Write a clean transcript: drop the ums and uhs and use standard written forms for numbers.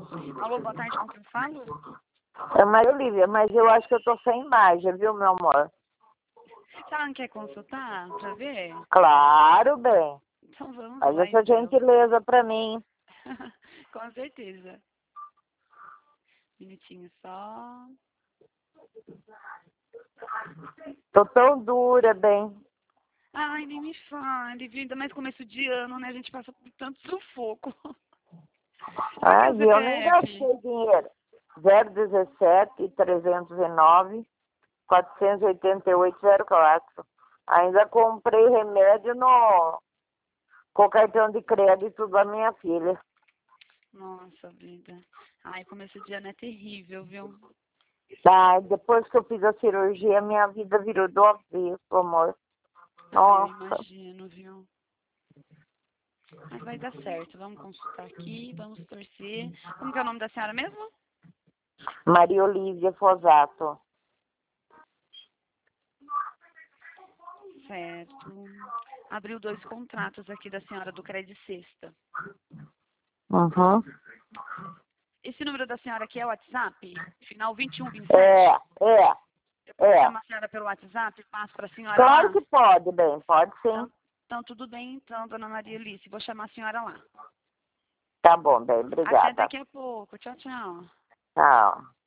Alô, boa tarde, com quem eu falo? É Maria Olívia, mas eu acho que eu tô sem imagem, viu, meu amor? Você não quer consultar pra ver? Claro, bem. Então vamos Faz lá, essa então. gentileza pra mim. Com certeza. Minutinho só. Tô tão dura, bem. Ai, nem me fale, viu? Ainda mais começo de ano, né? A gente passa por tanto sufoco. Qual que é Ai, o eu nem CPF? gastei dinheiro. 017 309 488 04. Ainda comprei remédio com cartão de crédito da minha filha. Nossa vida. Ai, começo de ano é terrível, viu? Ai, depois que eu fiz a cirurgia, minha vida virou do avesso, amor. Ai, eu Nossa. imagino, viu? Mas vai dar certo. Vamos consultar aqui, vamos torcer. Como que é o nome da senhora mesmo? Maria Olívia Fosato. Certo. Abriu 2 contratos aqui da senhora do Credit Sexta. Uhum. Esse número da senhora aqui é o WhatsApp? Final 2127? É. Eu posso É. chamar a senhora pelo WhatsApp e passo para a senhora Claro lá? que pode, bem, pode sim. Então, tudo bem, então, dona Maria Alice. Vou chamar a senhora lá. Tá bom, bem, Até obrigada. daqui a pouco. Tchau, tchau. Tchau.